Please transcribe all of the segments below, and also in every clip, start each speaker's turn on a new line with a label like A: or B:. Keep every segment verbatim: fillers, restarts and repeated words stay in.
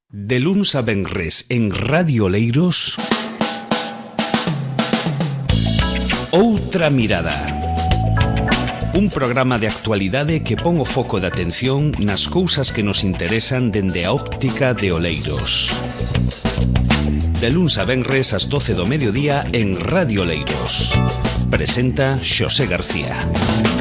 A: De luns a venres en Radio Oleiros, Outra Mirada. Un programa de actualidade que pon o foco de atención nas cousas que nos interesan dende a óptica de Oleiros. De luns a venres ás doce do mediodía en Radio Oleiros. Presenta Xosé García.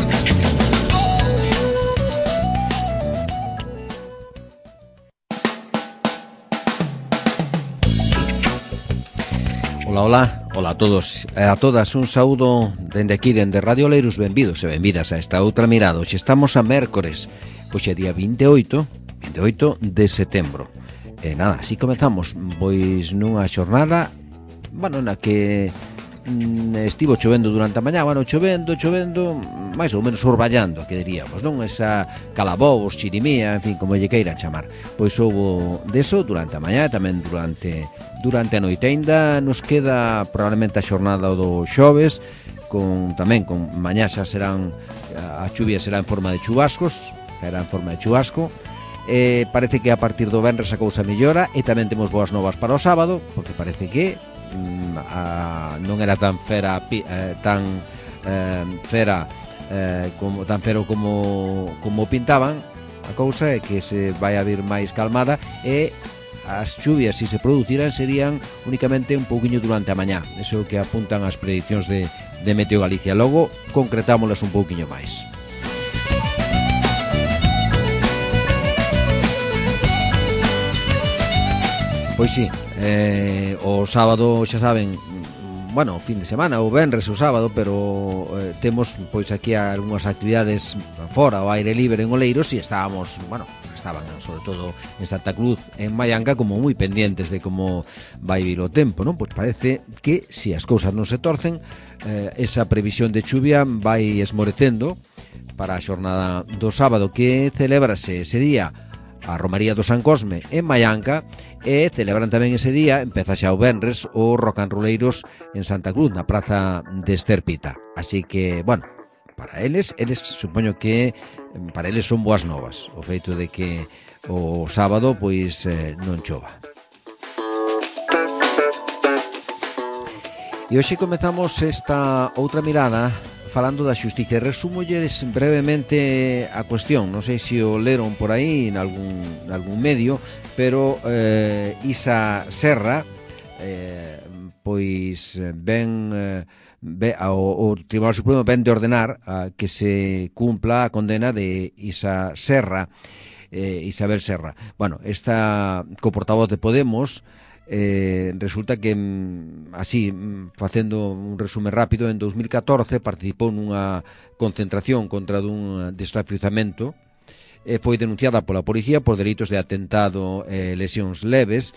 B: Ola, ola, ola a todos e a todas, un saúdo dende aquí, dende Radio Oleiros. Benvidos e benvidas a esta outra mirada. Hoxe estamos a mércores, hoxe é día vinte e oito de setembro. E nada, así comezamos, pois nunha xornada, bueno, na que mm, estivo chovendo durante a mañá, bueno, chovendo, chovendo, máis ou menos orballando, que diríamos, non? Esa calabobos, chirimía, en fin, como lle queira chamar. Pois houbo deso durante a mañá e tamén durante durante a noite. Ainda nos queda probablemente a xornada do xoves, con tamén con mañá xa serán, a chuvia será en forma de chubascos, será en forma de chubasco. Eh, parece que a partir do venres a cousa mellora e tamén temos boas novas para o sábado, porque parece que mm, a, non era tan fera eh, tan eh, fera eh, como tan fero como como pintaban. A cousa é que se vai a vir máis calmada e as chuvias, se se produciran, serían únicamente un pouquiño durante a mañá. Eso é o que apuntan as predicións de, de Meteo Galicia. Logo concretámolas un pouquiño máis. Pois sí, eh, o sábado, xa saben, bueno, fin de semana, o venres o sábado, pero eh, temos pois aquí algunhas actividades fora, ao aire libre en Oleiros, e estábamos, bueno, estaban sobre todo en Santa Cruz, en Maianca, como moi pendientes de como vai vir o tempo, non? Pois parece que se as cousas non se torcen, eh, esa previsión de chuvia vai esmorecendo para a xornada do sábado, que celebrase ese día a Romaría do San Cosme en Maianca, e celebran tamén ese día, empeza xa o venres, o rocanroleiros en Santa Cruz, na praza de Esterpita. Así que, bueno, para eles, eles supoño que para eles son boas novas o feito de que o sábado pois eh, non chova. E hoxe comezamos esta outra mirada falando da xustiza. Resúmolles brevemente a cuestión. Non sei se o leron por aí en algún, en algún medio, pero eh, Isa Serra eh, pois ben eh, Be, o, o Tribunal Supremo ven de ordenar a, que se cumpla a condena de Isa Serra, eh, Isabel Serra. Bueno, esta coportavoz de Podemos, eh, resulta que, así, facendo un resumen rápido, en dos mil catorce participou nunha concentración contra dun desfrauzamento, e foi denunciada pola policía por delitos de atentado e lesións leves,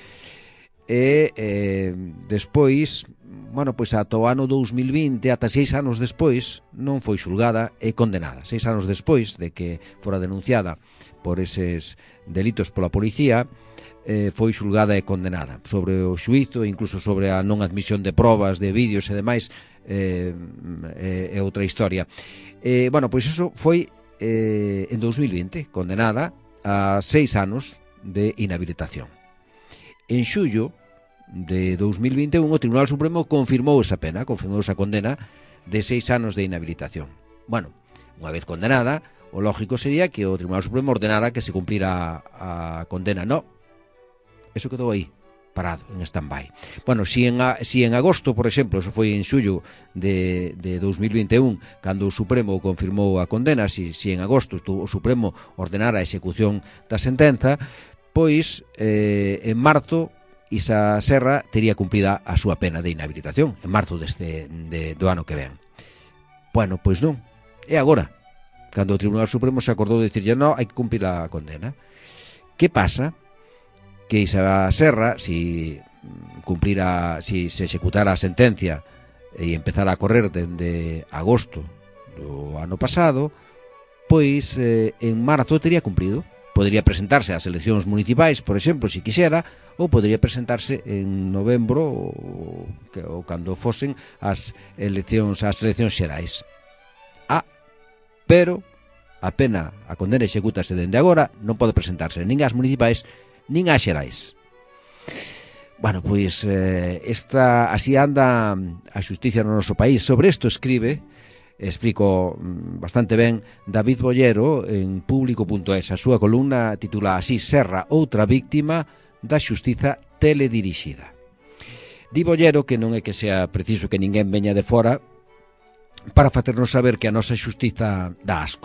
B: e eh, despois, bueno, pois ata o ano dous mil vinte, ata seis anos despois, non foi xulgada e condenada. Seis anos despois de que fora denunciada por eses delitos pola policía, eh, foi xulgada e condenada. Sobre o xuízo, incluso sobre a non admisión de probas, de vídeos e demais, é eh, eh, outra historia. Eh, bueno, pois eso foi eh, en dous mil vinte, condenada a seis anos de inhabilitación. En xullo de dous mil vinte e un, o Tribunal Supremo confirmou esa pena, confirmou esa condena de seis anos de inhabilitación. Bueno, unha vez condenada, o lógico sería que o Tribunal Supremo ordenara que se cumplira a condena. No, eso quedou aí, parado, en stand-by. Bueno, si en, a, si en agosto, por exemplo, eso foi en xullo de, de dous mil vinte e un, cando o Supremo confirmou a condena, si, si en agosto o Supremo ordenara a execución da sentenza, pois eh, en marzo Isa Serra tería cumplida a súa pena de inhabilitación, en marzo deste, de, do ano que ven. Bueno, pois non, é agora, cando o Tribunal Supremo se acordou de dicir, non, hai que cumplir a condena. Que pasa? Que Isa Serra, si cumplira, si se executara a sentencia e empezara a correr dende agosto do ano pasado, pois eh, en marzo tería cumplido. Podría presentarse ás eleccións municipais, por exemplo, se quixera, ou podría presentarse en novembro ou, ou cando fosen as eleccións as eleccións xerais. Ah, pero a pena, a condena execútase dende agora, non pode presentarse nin ás municipais nin ás xerais. Bueno, pois eh, esta, así anda a xustiza no noso país. Sobre isto escribe, explico bastante ben, David Bollero en público punto es. A súa columna titula así: Serra, outra víctima da xustiza teledirixida. Di Bollero que non é que sea preciso que ninguén veña de fora para facernos saber que a nosa xustiza dá asco.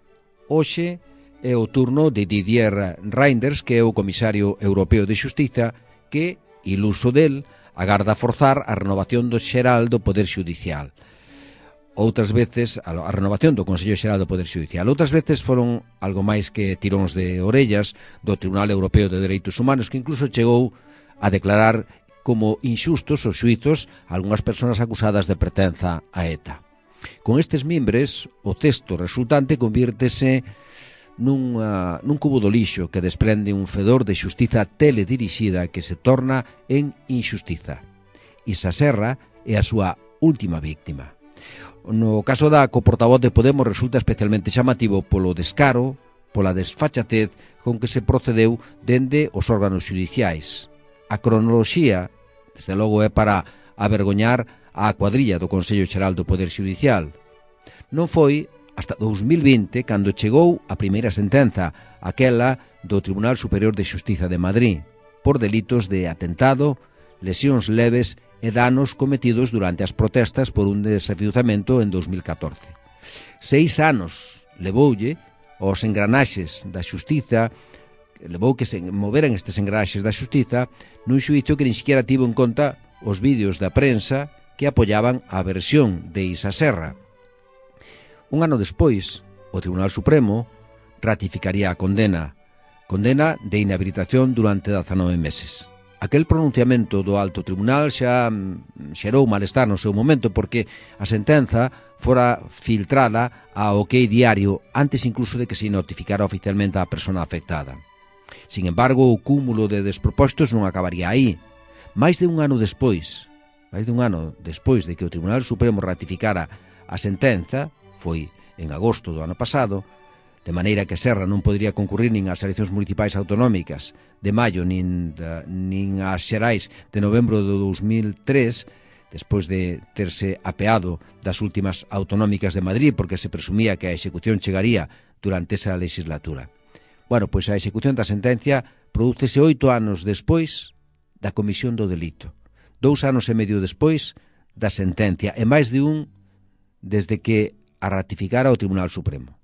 B: Hoxe é o turno de Didier Reynders, que é o comisario europeo de xustiza, que, iluso del, agarda forzar a renovación do xeral do Poder Xudicial. Outras veces, a renovación do Consello Xeral do Poder Xudicial. Outras veces foron algo máis que tiróns de orellas do Tribunal Europeo de Dereitos Humanos, que incluso chegou a declarar como inxustos os xuizos a algunhas persoas acusadas de pertenza a ETA. Con estes mimbres, o texto resultante convírtese Nun, uh, nun cubo do lixo que desprende un fedor de xustiza teledirixida que se torna en inxustiza. Isa Serra é a súa última víctima. No caso da coportavoz de Podemos resulta especialmente chamativo polo descaro, pola desfachatez con que se procedeu dende os órganos xudiciais. A cronoloxía, desde logo, é para avergoñar a cuadrilla do Consello Xeral do Poder Xudicial. Non foi hasta dous mil vinte, cando chegou a primeira sentenza, aquela do Tribunal Superior de Xustiza de Madrid, por delitos de atentado, lesións leves e danos cometidos durante as protestas por un desafiuzamento en dos mil catorce. Seis anos levoulle aos engranaxes da xustiza, levou que se moveran estes engranaxes da xustiza nun xuízo que nin siquiera tivo en conta os vídeos da prensa que apoyaban a versión de Isa Serra. Un ano despois, o Tribunal Supremo ratificaría a condena, condena de inhabilitación durante dezanove meses. Aquel pronunciamento do Alto Tribunal xa xerou malestar no seu momento porque a sentenza fora filtrada a OK Diario antes incluso de que se notificara oficialmente a persona afectada. Sin embargo, o cúmulo de despropostos non acabaría aí. Mais de un ano despois, máis de un ano despois de que o Tribunal Supremo ratificara a sentenza, foi en agosto do ano pasado, de maneira que Serra non podería concurrir nin ás eleccións municipais autonómicas de maio nin, de, nin ás xerais de novembro do dos mil tres, despois de terse apeado das últimas autonómicas de Madrid porque se presumía que a execución chegaría durante esa legislatura. Bueno, pois a execución da sentencia prodúcese oito anos despois da comisión do delito, dous anos e medio despois da sentencia e máis de un desde que a ratificara o Tribunal Supremo.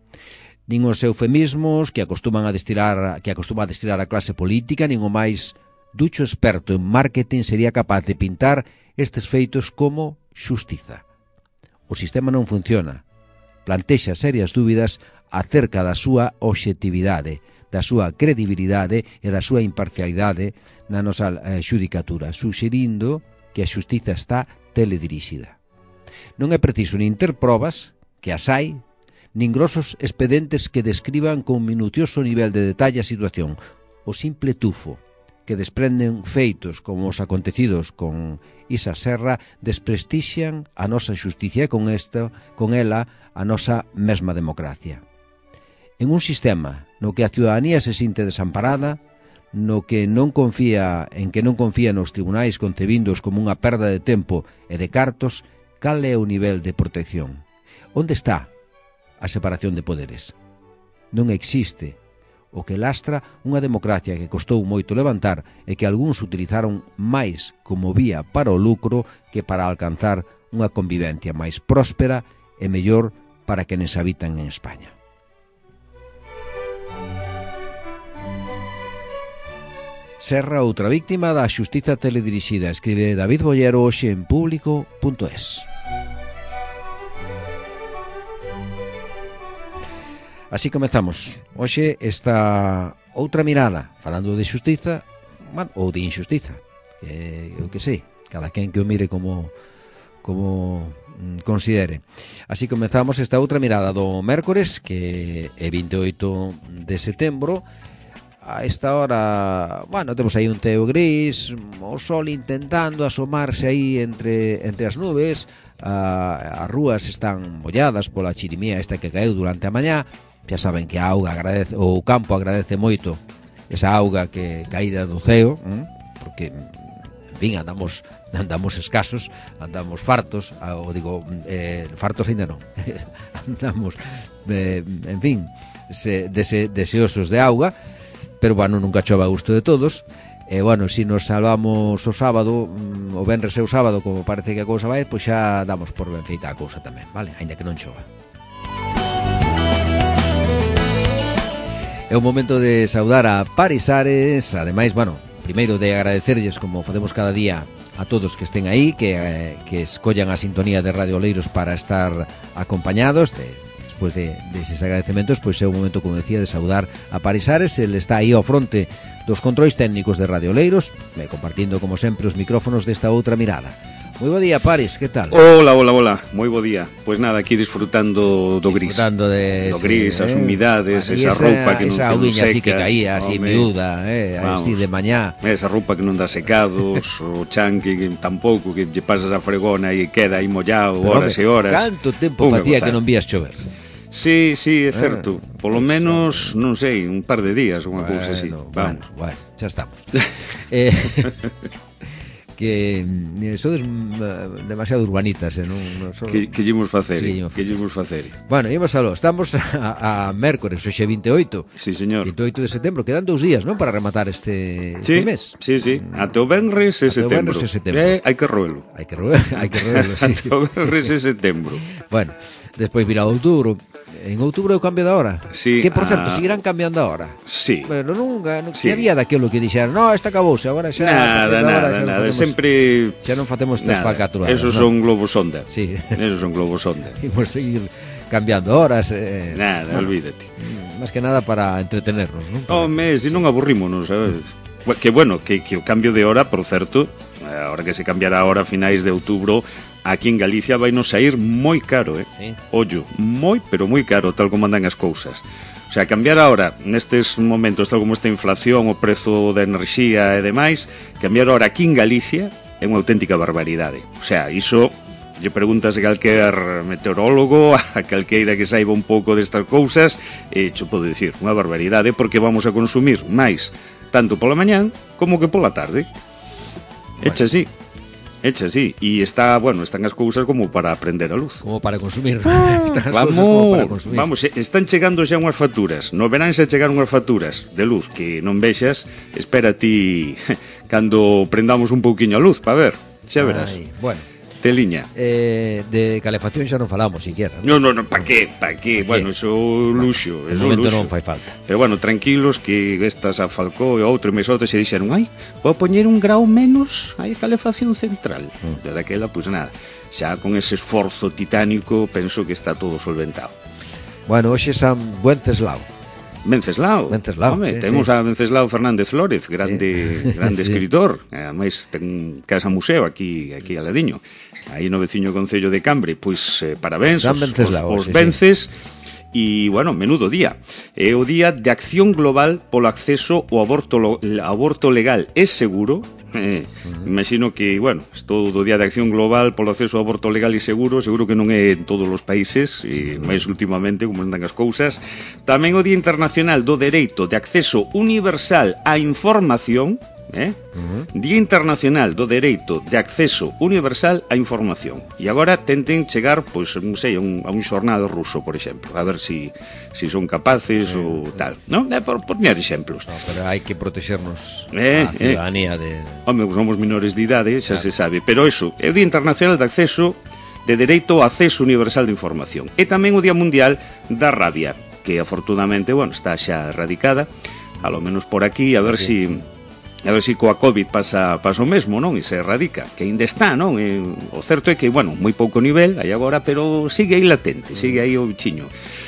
B: Nin os eufemismos que acostuman a destilar, que acostuma a destilar a clase política, nin o máis ducho experto en marketing sería capaz de pintar estes feitos como xustiza. O sistema non funciona. Plantexa serias dúbidas acerca da súa obxectividade, da súa credibilidade e da súa imparcialidade na nosa eh, xudicatura, suxerindo que a xustiza está teledirixida. Non é preciso nin ter probas, que as hai, nin grosos expedentes que describan con minucioso nivel de detalle a situación. O simple tufo que desprenden feitos como os acontecidos con Isa Serra desprestixian a nosa xusticia e con, esta, con ela a nosa mesma democracia. En un sistema no que a ciudadanía se sinte desamparada, no que non confía, en que non confía nos tribunais concebindos como unha perda de tempo e de cartos, cal é o nivel de protección? Onde está a separación de poderes? Non existe. O que lastra unha democracia que costou moito levantar e que algúns utilizaron máis como vía para o lucro que para alcanzar unha convivencia máis próspera e mellor para quenes habitan en España. Serra, outra víctima da xustiza teledirixida, escribe David Bollero hoxe en público punto es. Así comezamos. Hoxe esta outra mirada, falando de xustiza, bueno, ou de injustiza, que eu que sei, cada quen que o mire como como considere. Así comezamos esta outra mirada do mércores, que é vinte e oito de setembro. A esta hora, bueno, temos aí un teo gris, o sol intentando asomarse aí entre, entre as nubes, a, as rúas están molladas pola chirimía esta que caeu durante a mañá. Xa saben que a auga agradece, o campo agradece moito esa auga que caída do ceo, ¿eh? Porque que, en fin, andamos andamos escasos, andamos fartos, ou digo, eh, fartos ainda non, andamos, eh, en fin, se, dese, deseosos de auga, pero, bueno, nunca chova a gusto de todos. E, bueno, se nos salvamos o sábado, o venres e o sábado, como parece que a cousa vai, pois xa damos por ben feita a cousa tamén, vale? Ainda que non chova. É o momento de saudar a Paris Ares. Ademais, bueno, primeiro de agradecerlles, como facemos cada día, a todos que estén aí, que, eh, que escollan a sintonía de Radio Oleiros para estar acompañados. De, despois de, deses agradecementos, pois é o momento, como decía, de saudar a Paris Ares. Ele está aí ao fronte dos controis técnicos de Radio Oleiros, eh, compartindo, como sempre, os micrófonos desta outra mirada. Moi bo día, Paris, que tal?
C: Hola, hola, hola, moi bo día. Pois nada, aquí disfrutando do gris.
B: Disfrutando de...
C: Do gris,
B: sí,
C: as
B: eh?
C: humidades,
B: Vale,
C: esa, esa roupa que non,
B: esa
C: que non seca.
B: así que caía, así
C: Home,
B: miúda, eh, así de mañá.
C: Esa roupa que non dá secados, o chan que, que tampouco, que lle pasas a fregona e queda aí mollado
B: Pero,
C: horas
B: home,
C: e horas.
B: Canto tempo
C: Unha
B: facía
C: gozada.
B: que non vías chover?
C: Sí, sí, é certo.
B: Ah,
C: Polo menos, non sei, un par de días, unha
B: Bueno,
C: cousa así.
B: bueno,
C: Vamos.
B: bueno, xa estamos. eh, que eh, sodes mm, demasiado urbanitas, eh, non, non so...
C: Que, que llemos facer,
B: Sí,
C: que llemos facer.
B: Bueno, íbamos aló, estamos a, a mércores, hoxe vinte e oito.
C: Sí, señor.
B: vinte e oito de setembro, quedan dous días, non, para rematar este,
C: Sí,
B: este mes.
C: sí, sí. Até o venres e
B: Até o
C: setembro.
B: venres e setembro.
C: Eh, hai que roelo.
B: Hai que roer, hai que roerlo, sí.
C: Até o venres e setembro.
B: Bueno, despois virá outubro. En outubro é o cambio da hora.
C: Sí,
B: Que, por certo,
C: ah,
B: seguirán cambiando a hora.
C: Sí.
B: Pero nunca, nunca
C: Sí.
B: que había daquilo que dixeran, no, esta acabouse, agora xa...
C: Nada,
B: a partir de agora
C: nada,
B: xa non
C: nada.
B: facemos-
C: Sempre...
B: Xa non facemos tres
C: Nada.
B: falcatruadas.
C: Esos
B: non?
C: son globos sonda.
B: Sí.
C: Esos son globos sonda.
B: Imos seguir cambiando horas. Eh,
C: Nada,
B: bueno,
C: olvídate.
B: Más que nada para entretenernos, non? Para-
C: Home, se non aburrímonos, sabes? Que bueno, que, que o cambio de hora, por certo, ahora que se cambiará a hora a finais de outubro, aquí en Galicia vai nos sair moi caro, eh?
B: Sí.
C: Ollo, moi, pero moi caro, tal como andan as cousas. O sea, cambiar ahora, nestes momentos, tal como esta inflación, o prezo da enerxía e demais, cambiar ahora aquí en Galicia é unha auténtica barbaridade. O sea, iso lle preguntas a calquer meteorólogo, a calqueira que saiba un pouco destas cousas, e cho podo dicir, unha barbaridade, porque vamos a consumir máis tanto pola mañán como que pola tarde. Echa así. Echa así. E está, bueno, están as cousas como para prender a luz.
B: Como para consumir. Están as cousas como para consumir.
C: Vamos, están chegando xa unhas facturas. No verán xa chegaron unhas facturas de luz que non vexas. Espera ti cando prendamos un pouquiño a luz, para ver. Xa verás.
B: Ai, bueno,
C: Teliña.
B: eh, de calefacción xa non falamos siquiera.
C: No, no, no, pa qué, pa qué? Bueno, iso luxo,
B: De
C: iso
B: momento
C: luxo.
B: non fai falta.
C: Pero bueno, tranquilos que estas a Falcó e outro e mes outro se dixeron, ai, vou poñer un grau menos hai calefacción central. Mm. De daquela, pois pues nada, xa con ese esforzo titánico penso que está todo solventado.
B: Bueno, hoxe San Wenceslao.
C: Venceslao.
B: Venceslao,
C: Home,
B: sí,
C: temos
B: sí.
C: a Venceslao Fernández Flórez, grande
B: Sí.
C: grande
B: Sí.
C: escritor. Ademais, ten casa museo aquí aquí al ladiño. Aí no veciño concello de Cambre, pois eh, parabéns
B: San
C: os,
B: Venceslao,
C: os, os
B: sí,
C: vences. E, bueno, menudo día. É o día de acción global polo acceso ao aborto, lo, aborto legal e seguro. Eh, uh-huh. Imagino que, bueno, isto do día de acción global polo acceso ao aborto legal e seguro, seguro que non é en todos os países, e máis últimamente, como andan as cousas. Tamén o Día Internacional do Dereito de Acceso Universal á Información, eh? Uh-huh. Día Internacional do Dereito de Acceso Universal á Información. E agora tenten chegar, pois, non sei, a un, a un xornal ruso, por exemplo, a ver si, si son capaces sí, ou tal, non? É por poñer exemplos.
B: No, pero hai que protexernos
C: Eh,
B: a ciudadanía eh. de...
C: Home, somos menores de idade, xa
B: Claro.
C: se sabe, pero eso, é o Día Internacional de Acceso de Dereito ao Acceso Universal de Información. E tamén o Día Mundial da Rabia, que afortunadamente, bueno, está xa erradicada, a lo menos por aquí, a ver si a ver si coa COVID pasa, pasa o mesmo, non? E se erradica, que ainda está, non? E, o certo é que, bueno, moi pouco nivel hai agora, pero sigue aí latente, sigue aí o bichiño.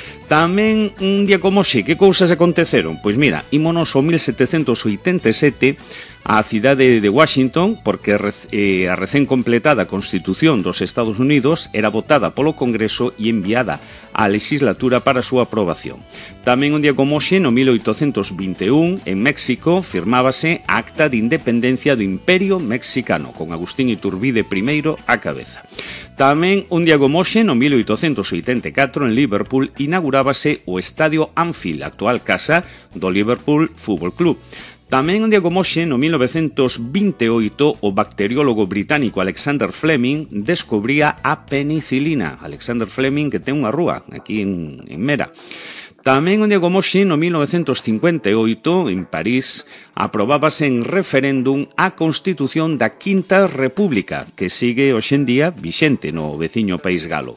C: Tamén un día como xe, que cousas aconteceron? Pois mira, ímonos ao mil setecentos oitenta e sete á cidade de Washington, porque eh, a recén completada Constitución dos Estados Unidos era votada polo Congreso e enviada á legislatura para a súa aprobación. Tamén un día como xe, no mil oitocentos vinte e un, en México, firmábase a Acta de Independencia do Imperio Mexicano, con Agustín Iturbide primeiro á cabeza. Tamén un día como xe, no mil oitocentos oitenta e catro, en Liverpool, inaugurábase o Estadio Anfield, actual casa do Liverpool Fútbol Club. Tamén un día como hoxe, no mil novecentos vinte e oito, o bacteriólogo británico Alexander Fleming descubría a penicilina. Alexander Fleming, que ten unha rúa aquí en, en Mera. Tamén un día como hoxe, no mil novecentos cincuenta e oito, en París, aprobábase en referéndum a Constitución da Quinta República, que sigue hoxe en día vixente no veciño país galo.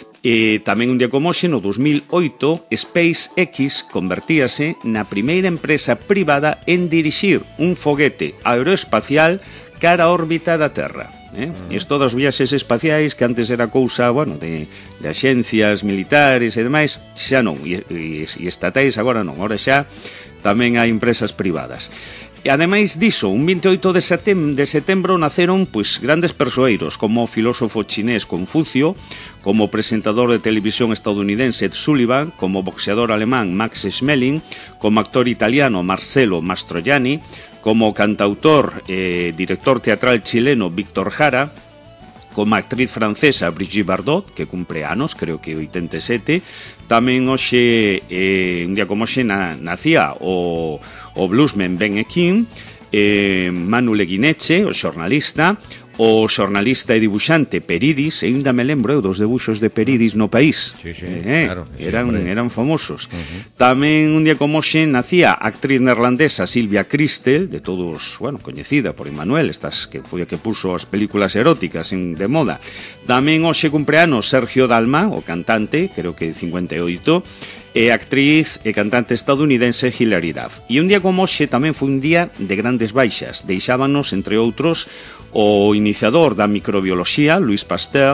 C: E tamén un día como hoxe, no dos mil oito, SpaceX convertíase na primeira empresa privada en dirixir un foguete aeroespacial cara á órbita da Terra. Eh? Uh-huh. Isto das viaxes espaciais, que antes era cousa, bueno, de, de axencias militares e demais, xa non, e, e, e estatais agora non, agora xa tamén hai empresas privadas. E ademais diso, un vinte e oito de setembro, de setembro naceron pois grandes persoeiros, como o filósofo chinés Confucio, como o presentador de televisión estadounidense Ed Sullivan, como o boxeador alemán Max Schmeling, como actor italiano Marcello Mastroianni, como cantautor e eh, director teatral chileno Víctor Jara, como actriz francesa Brigitte Bardot, que cumpre anos, creo que oitenta e sete. Tamén hoxe, eh, un día como hoxe, na, nacía o, o bluesman Ben Ekin, eh, Manu Leguineche, o xornalista, o xornalista e dibuixante Peridis, e ainda me lembro eu dos debuxos de Peridis no país.
B: Sí, sí,
C: eh,
B: claro,
C: eran, eran famosos.
B: Uh-huh.
C: Tamén un día como hoxe nacía a actriz neerlandesa Silvia Kristel, de todos, bueno, coñecida por Emmanuel, estas que foi a que puso as películas eróticas en, de moda. Tamén hoxe cumpleanos Sergio Dalma, o cantante, creo que cincuenta e oito, e actriz e cantante estadounidense Hilary Duff. E un día como hoxe tamén foi un día de grandes baixas. Deixábanos, entre outros, o iniciador da microbioloxía, Louis Pasteur,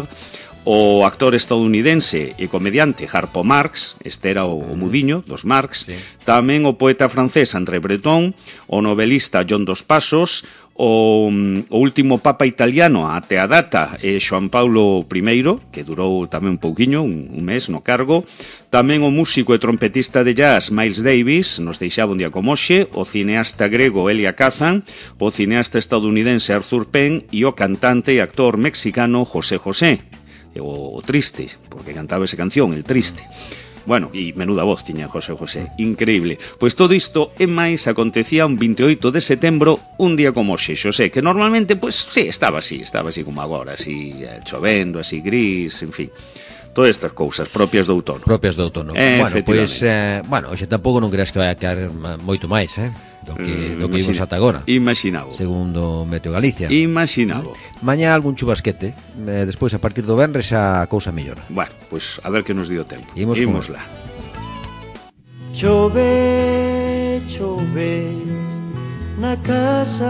C: o actor estadounidense e comediante Harpo Marx, este era o, o mudiño dos Marx, sí. Tamén o poeta francés André Breton, o novelista John Dos Passos, o, o último papa italiano até a data é Xoan Paulo primeiro, que durou tamén un pouquiño, un, un mes no cargo. Tamén o músico e trompetista de jazz Miles Davis, nos deixaba un día como hoxe, o cineasta grego Elia Kazan, o cineasta estadounidense Arthur Penn e o cantante e actor mexicano José José, o, o Triste, porque cantaba esa canción, El Triste. Bueno, e menuda voz tiña José José, increíble. Pois todo isto e máis acontecía un vinte e oito de setembro, un día como hoxe, Xosé, que normalmente, pois, sí, estaba así, estaba así como agora, así, chovendo, así gris, en fin. Todas estas cousas propias do outono.
B: Propias do outono.
C: Eh,
B: bueno, pois, eh, bueno, hoxe tampouco non creas que vai a caer moito máis, eh? Do que, do que vimos ata agora.
C: Imaginavo.
B: Segundo Meteo Galicia.
C: Imaginavo.
B: Mañá algún chubasquete, eh, despois a partir do venres a cousa mellora.
C: Bueno, pois pues, a ver que nos dio tempo.
B: Imos,
C: Imos lá.
D: Chove, chove na casa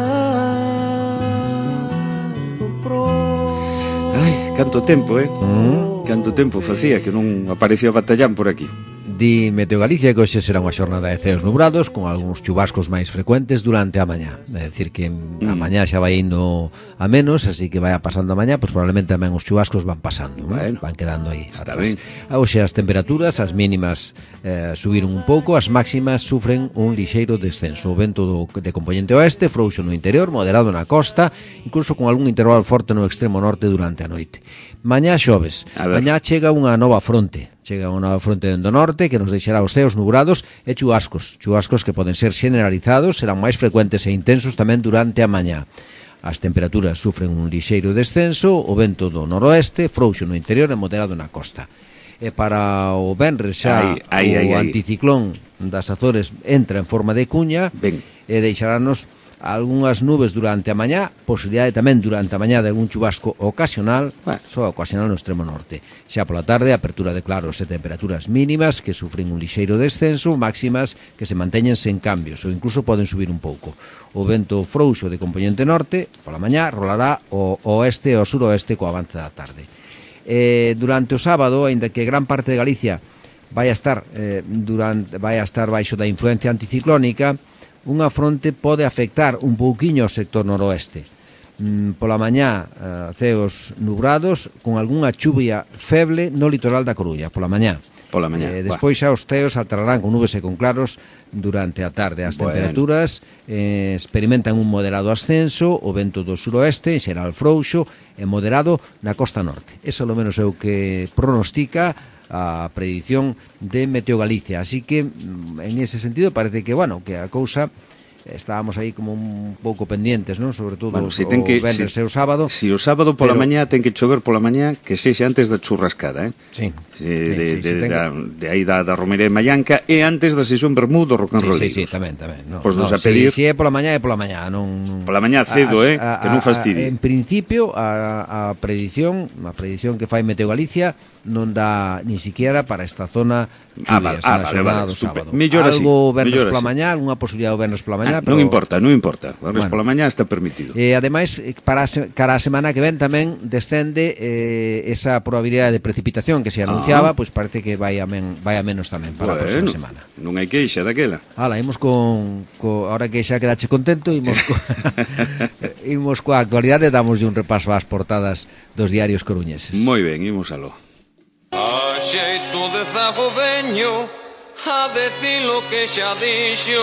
D: do pro.
C: Ai, canto tempo, eh?
B: Mm.
C: Canto tempo facía que non aparecía Batallán por aquí.
B: Di Meteo Galicia que hoxe será unha xornada de ceos nubrados con algúns chubascos máis frecuentes durante a mañá. É dicir que a mañá xa vai indo a menos, así que vai pasando a mañá, pois probablemente tamén os chubascos van pasando, bueno, van quedando aí
C: está
B: atrás.
C: Ben.
B: Hoxe as temperaturas, as mínimas eh, subiron un pouco, as máximas sufren un lixeiro descenso. O vento do, de componente oeste frouxo no interior, moderado na costa, incluso con algún intervalo forte no extremo norte durante a noite. Mañá xoves, mañá chega unha nova fronte. Chega unha nova fronte do norte que nos deixará os ceos nubrados e chubascos. Chubascos que poden ser generalizados, serán máis frecuentes e intensos tamén durante a mañá. As temperaturas sufren un lixeiro descenso, o vento do noroeste frouxo no interior e moderado na costa. E para o venres xa
C: ai, ai,
B: o
C: ai, ai.
B: anticiclón das Azores entra en forma de cuña
C: Ben.
B: e deixarános algunhas nubes durante a mañá, posibilidade tamén durante a mañá de algún chubasco ocasional, bueno, só ocasional no extremo norte. Xa pola tarde, apertura de claros e temperaturas mínimas que sufren un lixeiro descenso, máximas que se manteñen sen cambios ou incluso poden subir un pouco. O vento frouxo de componente norte, pola mañá, rolará o oeste e o suroeste co avance da tarde. Eh, durante o sábado, aínda que gran parte de Galicia vai a estar, eh, durante, vai a estar baixo da influencia anticiclónica, unha fronte pode afectar un pouquiño o sector noroeste. Mm, pola mañá, eh, ceos nubrados, con algunha chuvia feble no litoral da Coruña, pola mañá.
C: Pola mañá.
B: Eh, despois xa os ceos alterarán con nubes e con claros durante a tarde. As
C: bueno.
B: temperaturas eh, experimentan un moderado ascenso, o vento do suroeste, en xeral frouxo, e moderado na costa norte. Eso é lo menos é o que pronostica a predición de Meteo Galicia, así que en ese sentido parece que, bueno, que a cousa estábamos aí como un pouco pendientes, non? Sobre todo
C: bueno, si
B: o,
C: ten que,
B: o venres
C: si,
B: e o sábado.
C: Si o sábado pola
B: pero...
C: mañá ten que chover pola mañá, que sexa antes da churrascada, eh?
B: Sí.
C: Si,
B: sí,
C: de,
B: sí,
C: de,
B: sí,
C: de,
B: tengo...
C: da, de aí da, da Romería de Mallanca e antes da sesión Bermudo rock and rolleiros.
B: Sí, sí, sí, tamén, tamén. No,
C: pois
B: no,
C: nos a pedir...
B: Si, si é pola mañá, é pola mañá. Non...
C: Pola mañá cedo,
B: a,
C: eh?
B: A,
C: que non fastidie.
B: En principio, a, a predición, a predición que fai Meteo Galicia non dá ni siquiera para esta zona
C: ah, vale, ah, vale, vale,
B: do sábado.
C: Mellor así,
B: algo vernos
C: mellor
B: pola
C: así.
B: mañá, algunha posibilidade de vernos pola mañá,
C: ah,
B: pero
C: non importa, non importa. Vernos
B: bueno,
C: pola mañá está permitido.
B: E eh, ademais para a se, cara a semana que ven tamén descende eh, esa probabilidade de precipitación que se anunciaba, pois pues parece que vai a men, vai a menos tamén para bueno, a próxima semana.
C: Non hai queixa daquela.
B: Hala, imos con, co, ahora que xa quedache contento, imos co, imos coa actualidade, damos un repaso ás portadas dos diarios coruñeses.
C: Moi ben, imos aló.
E: A xeito de zago veño a decir lo que xa dixo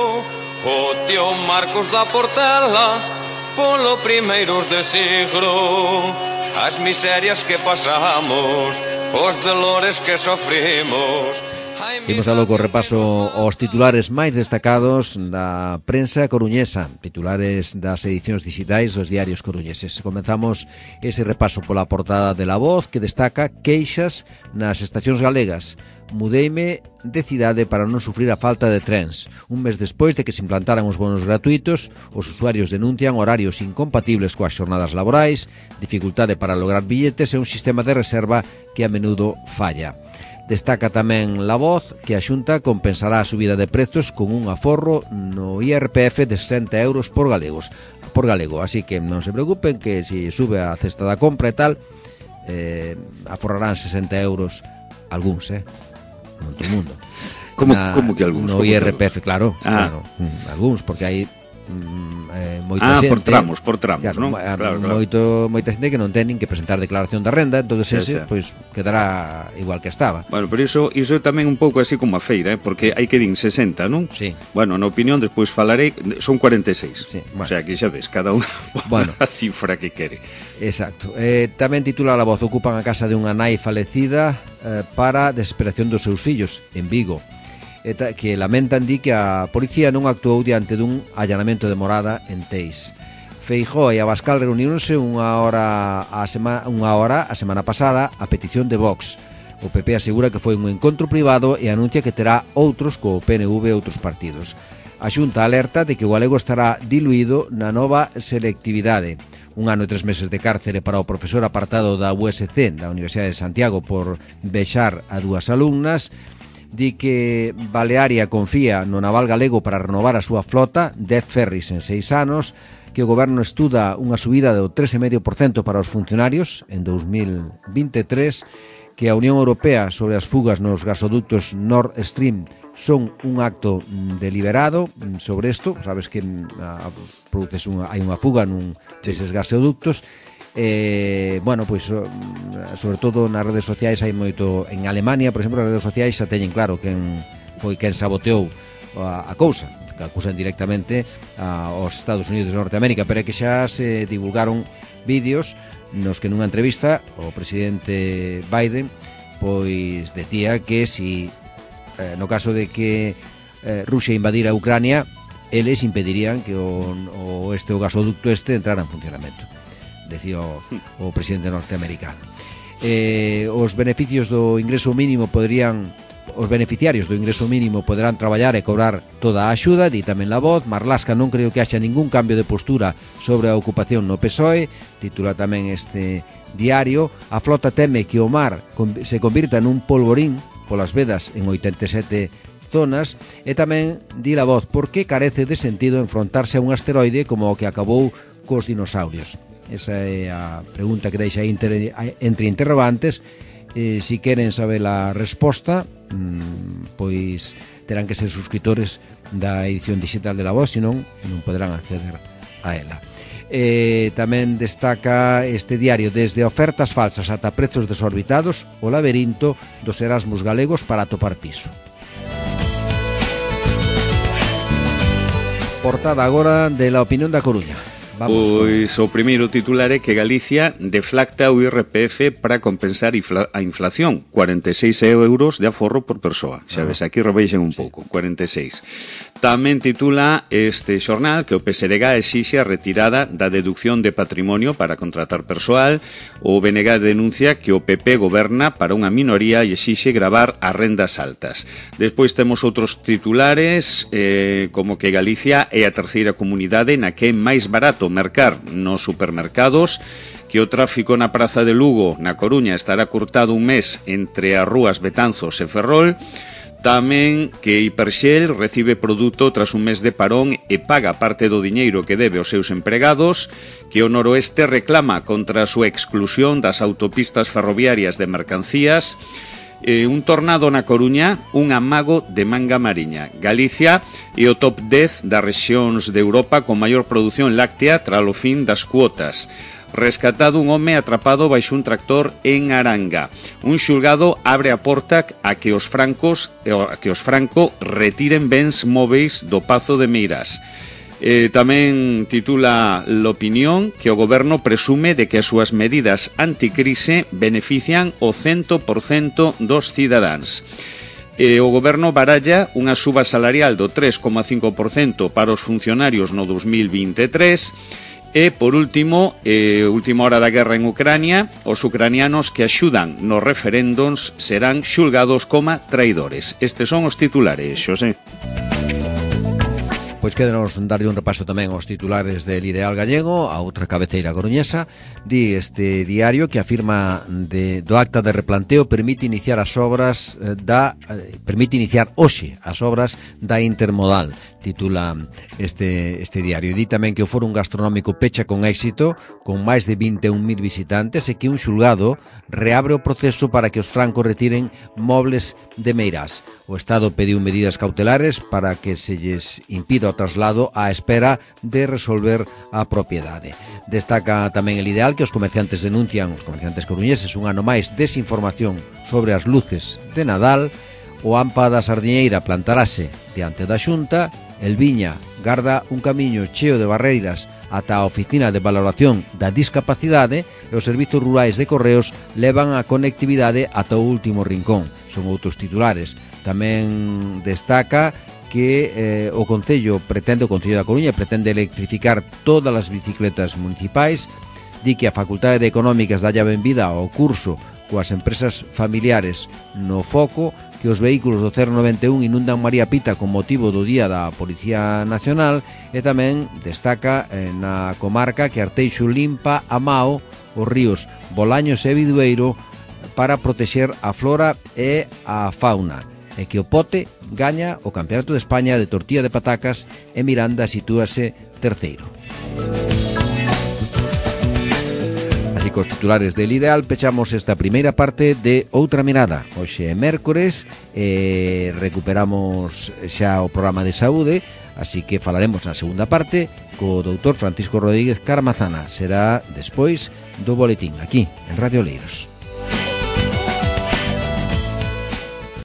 E: o tío Marcos da Portela polo primeiros de siglo, as miserias que pasamos, os dolores que sofrimos.
B: Imos a logo repaso aos titulares máis destacados da prensa coruñesa, titulares das edicións digitais dos diarios coruñeses. Comenzamos ese repaso pola portada de La Voz, que destaca queixas nas estacións galegas. Mudeime de cidade para non sufrir a falta de trens. Un mes despois de que se implantaran os bonos gratuitos, os usuarios denuncian horarios incompatibles coas xornadas laborais, dificultade para lograr billetes e un sistema de reserva que a menudo falla. Destaca tamén La Voz que a Xunta compensará a subida de prezos con un aforro no I R P F de sesenta euros por galegos por galego, así que non se preocupen que se si sube a cesta da compra e tal, eh, aforrarán sesenta euros algúns, eh? Non todo o mundo.
C: Como,
B: Na,
C: como que algúns?
B: No I R P F, claro,
C: ah.
B: claro, algúns, porque hai Mm, eh, moita
C: ah,
B: xente,
C: por tramos, por tramos,
B: claro,
C: non?
B: Claro, claro. Moito, moita xente que non tenin que presentar declaración da renda, entonces ese,
C: xa.
B: pois, quedará igual que estaba.
C: Bueno, pero iso, iso é tamén un pouco así como a feira, eh? Porque hai que din sesenta, non?
B: Sí.
C: Bueno, na opinión, despois falarei, son cuarenta e seis.
B: Sí, bueno.
C: O sea, que xa ves, cada unha
B: bueno.
C: a cifra que quere.
B: Exacto. Eh, tamén titula La Voz, ocupan a casa de unha nai falecida eh, para desesperación dos seus fillos, en Vigo, que lamentan di que a policía non actuou diante dun allanamento de morada en Teis. Feijóo e Abascal reunironse unha hora a semana, unha hora a semana pasada a petición de Vox. O P P asegura que foi un encontro privado e anuncia que terá outros co P N V e outros partidos. A Xunta alerta de que o galego estará diluído na nova selectividade. Un ano e tres meses de cárcere para o profesor apartado da U S C, da Universidade de Santiago, por vexar a dúas alumnas. Di que Balearia confía no naval galego para renovar a súa flota, dez ferries en seis anos, que o goberno estuda unha subida do tres vírgula cinco por cento para os funcionarios en dous mil vinte e tres, que a Unión Europea sobre as fugas nos gasoductos Nord Stream son un acto deliberado sobre isto. Sabes que a, produces unha, hai unha fuga nun deses gasoductos. Eh, bueno, pois sobre todo nas redes sociais hai moito, en Alemania, por exemplo, as redes sociais xa teñen claro quen foi quen saboteou a, a cousa, que acusan directamente a, aos Estados Unidos de Norteamérica, pero é que xa se divulgaron vídeos nos que nunha entrevista o presidente Biden pois decía que si eh, no caso de que eh, Rusia invadira Ucrania, eles impedirían que o, o este o gasoducto este entrara en funcionamento, decía o, o presidente norteamericano. Eh, os beneficios do ingreso mínimo poderían os beneficiarios do ingreso mínimo poderán traballar e cobrar toda a axuda, di tamén La Voz. Marlasca non creo que haxa ningún cambio de postura sobre a ocupación no P S O E, titula tamén este diario. A flota teme que o mar se convirta nun polvorín polas vedas en oitenta e sete zonas, e tamén di La Voz por que carece de sentido enfrontarse a un asteroide como o que acabou cos dinosaurios. Esa é a pregunta que deixa entre, entre interrogantes. Eh, si queren saber a resposta, mmm, pois terán que ser suscriptores da edición digital de La Voz, senón non poderán acceder a ela. Eh, tamén destaca este diario: desde ofertas falsas ata prezos desorbitados, o laberinto dos Erasmus galegos para atopar piso. Portada agora de La Opinión da Coruña. Vamos,
C: pois o primeiro titular é que Galicia deflacta o I R P F para compensar infla a inflación. cuarenta e seis euros de aforro por persoa. Xa ves, aquí rebeixen un pouco, cuarenta e seis. Tamén titula este xornal que o P S D G exixe a retirada da deducción de patrimonio para contratar persoal. O B N G denuncia que o P P goberna para unha minoría e exixe gravar as rendas altas. Despois temos outros titulares, eh, como que Galicia é a terceira comunidade na que é máis barato mercar nos supermercados, que o tráfico na Praza de Lugo, na Coruña, estará curtado un mes entre as rúas Betanzos e Ferrol. Tamén que Hiperxel recibe produto tras un mes de parón e paga parte do diñeiro que debe aos seus empregados, que o Noroeste reclama contra a súa exclusión das autopistas ferroviarias de mercancías, eh, un tornado na Coruña, un amago de manga mariña. Galicia é o top dez das rexións de Europa con maior produción láctea tras o fin das cuotas. Rescatado un home atrapado baixo un tractor en Aranga. Un xulgado abre a porta a que os francos a que os Franco retiren bens móveis do Pazo de Meirás. Eh, tamén titula L'Opinión que o goberno presume de que as súas medidas anticrise benefician o cento por cento dos cidadáns. E o goberno baralla unha suba salarial do tres coma cinco por cento para os funcionarios no dos mil vinte e tres. E, por último, eh, última hora da guerra en Ucrania, os ucranianos que axudan nos referéndums serán xulgados como traidores. Estes son os titulares, Xosé.
B: Pois quédenos darlle un repaso tamén aos titulares del Ideal Gallego, a outra cabeceira coruñesa. Di este diario que afirma de, do acta de replanteo permite iniciar as obras da eh, permite iniciar hoxe as obras da intermodal, titula este este diario. Di tamén que o Fórum Gastronómico pecha con éxito, con máis de vinte e un mil visitantes, e que un xulgado reabre o proceso para que os francos retiren mobles de Meirás. O Estado pediu medidas cautelares para que se lles impida o traslado á espera de resolver a propiedade. Destaca tamén el Ideal que os comerciantes denuncian, os comerciantes coruñeses, un ano máis desinformación sobre as luces de Nadal. O AMPA da Sardiñeira plantarase diante da Xunta. El Viña garda un camiño cheo de barreiras ata a oficina de valoración da discapacidade, e os servizos rurais de Correos levan a conectividade ata o último rincón. Son outros titulares. Tamén destaca que eh, o Concello pretende, o Concello da Coruña pretende electrificar todas as bicicletas municipais. Di que a Facultade de Económicas dá a benvida ao curso coas empresas familiares no foco, que os vehículos do cero noventa e un inundan María Pita con motivo do Día da Policía Nacional, e tamén destaca eh, na comarca que Arteixo limpa a mao os ríos Bolaños e Bidueiro para protexer a flora e a fauna, e que o Pote gaña o Campeonato de España de tortilla de patacas e Miranda sitúase terceiro. Así que os titulares del Ideal pechamos esta primeira parte de Outra Mirada. Hoxe é mércores e recuperamos xa o programa de saúde, así que falaremos na segunda parte co doutor Francisco Rodríguez Caramazana. Será despois do boletín aquí en Radio Oleiros.